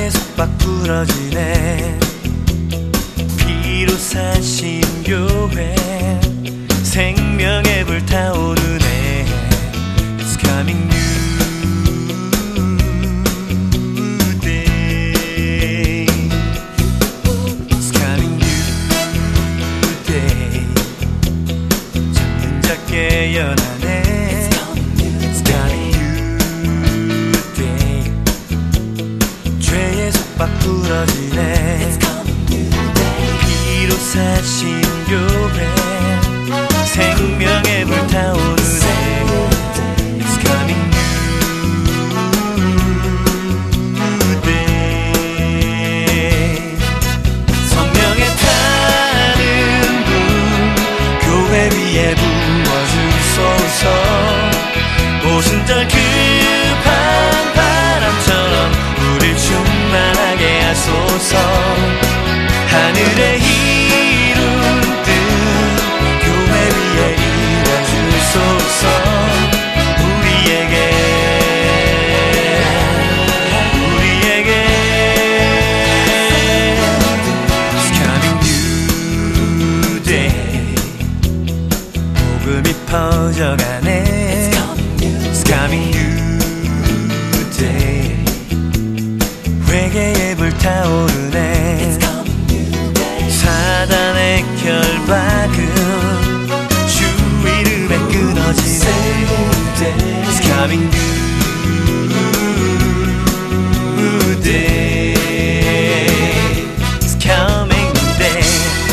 계속 바꾸러지네. 피로 산 신교회 생명의 불 타오르네. It's coming new day. It's coming new day. 창문 작게 연하네. It's coming new day. 죄의 속박 부러지네. 피로 산 신교회 생명의 불 타오르네. It's coming new day. 성령의 타는 불 교회 위에 부어주소서. 오순절 급한 바람처럼 우릴 충만하게 하소서. 하늘의 이룬 뜻 교회 위에 이뤄주소서. 우리에게 It's coming new day. 복음이 퍼져가네. It's coming new day. 회개의 불 타오르네. 사단의 결박은 주 이름에 끊어지네. It's coming new day. It's coming new day.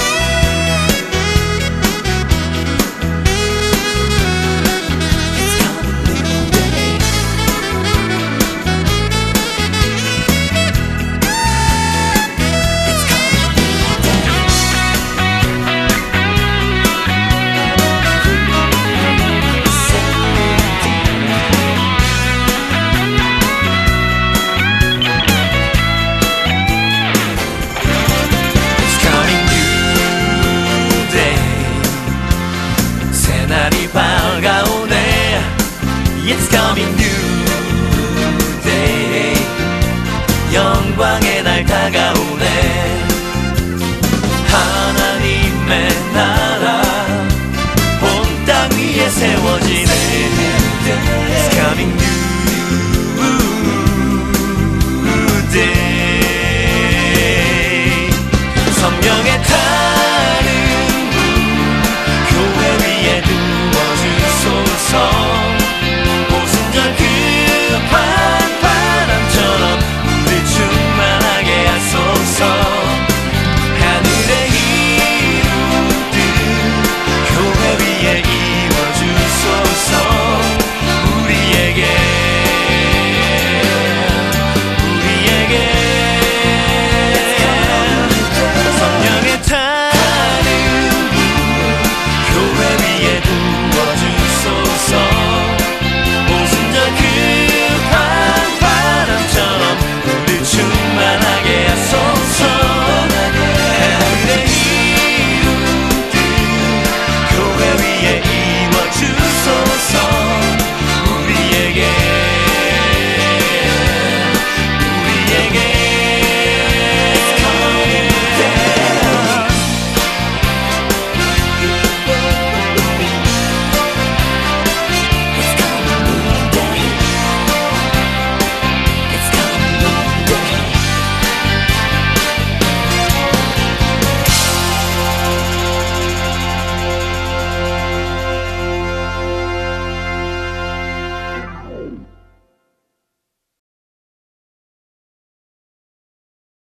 It's coming new day. 영광의 날 다가오네. 하나님의 나라 온 땅 위에 세워지네. It's coming new